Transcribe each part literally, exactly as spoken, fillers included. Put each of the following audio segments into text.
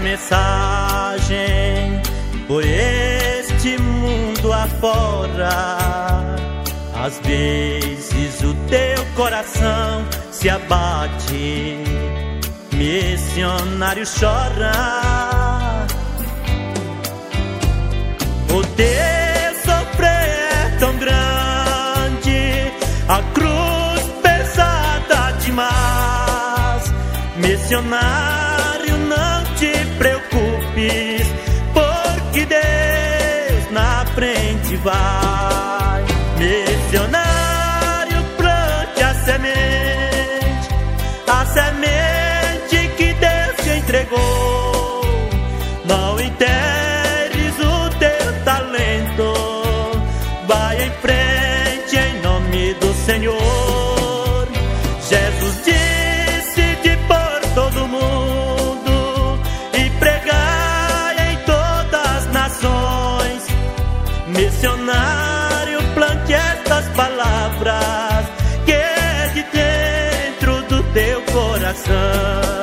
mensagem por este mundo afora. Às vezes o teu coração se abate, missionário, chora. O teu sofrer é tão grande, a cruz pesada demais. Missionário, não te preocupes, porque Deus na frente vai. Missionário, plante a semente, a semente que Deus te entregou. Não enterres o teu talento, vai em frente em nome do Senhor. Jesus disse de por todo mundo e pregar em todas as nações. Missionário, plante estas palavras que é de dentro do teu coração.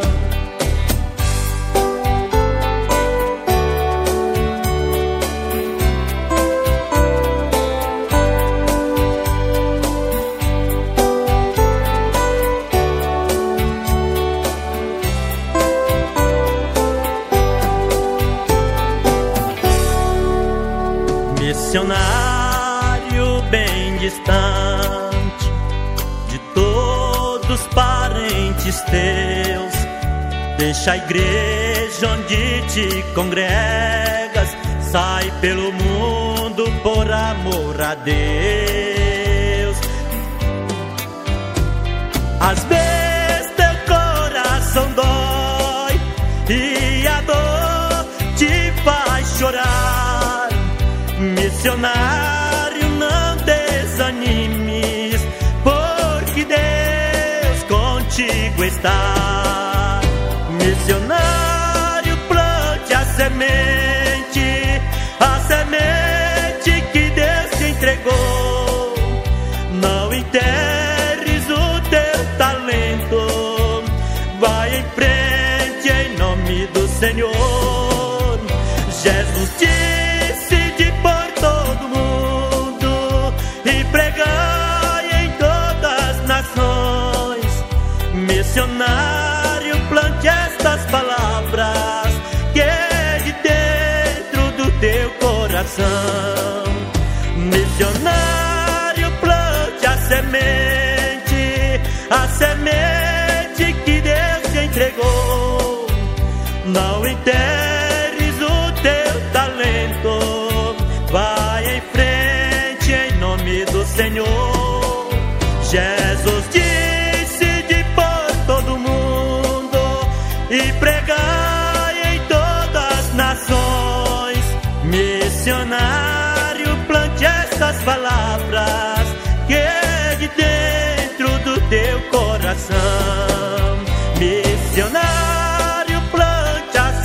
Missionário bem distante de todos os parentes teus, deixa a igreja onde te congregas, sai pelo mundo por amor a Deus. Às vezes teu coração dói e a dor te faz chorar. Missionário, não desanimes, porque Deus contigo está. Missionário, plante a semente, a semente que Deus te entregou. Não enterres o teu talento, vai em frente em nome do Senhor. Jesus disse de por todo mundo e pregai em todas as nações. Missionário, plante estas palavras que é de dentro do teu coração. Missionário, plante a semente, a semente que Deus te entregou. Não enterres o teu talento, vai em frente em nome do Senhor. Jesus disse de por todo mundo e pregai em todas as nações. Missionário, plante estas palavras que é de dentro do teu coração. Missionário, plante a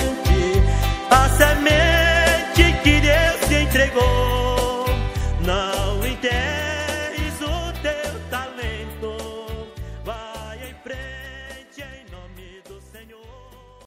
semente, a semente que Deus te entregou. Não